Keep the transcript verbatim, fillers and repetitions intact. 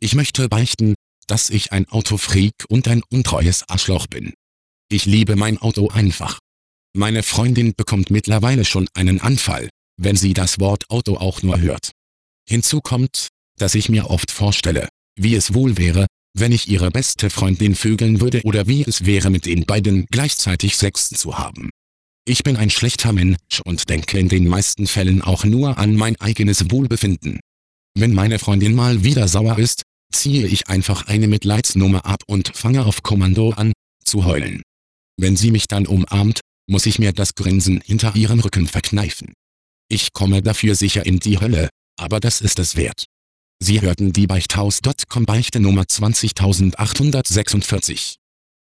Ich möchte beichten, dass ich ein Autofreak und ein untreues Arschloch bin. Ich liebe mein Auto einfach. Meine Freundin bekommt mittlerweile schon einen Anfall, wenn sie das Wort Auto auch nur hört. Hinzu kommt, dass ich mir oft vorstelle, wie es wohl wäre, wenn ich ihre beste Freundin vögeln würde oder wie es wäre, mit den beiden gleichzeitig Sex zu haben. Ich bin ein schlechter Mensch und denke in den meisten Fällen auch nur an mein eigenes Wohlbefinden. Wenn meine Freundin mal wieder sauer ist, ziehe ich einfach eine Mitleidsnummer ab und fange auf Kommando an, zu heulen. Wenn sie mich dann umarmt, muss ich mir das Grinsen hinter ihrem Rücken verkneifen. Ich komme dafür sicher in die Hölle, aber das ist es wert. Sie hörten die Beichthaus Punkt com Beichte Nummer zwanzigtausendachthundertsechsundvierzig.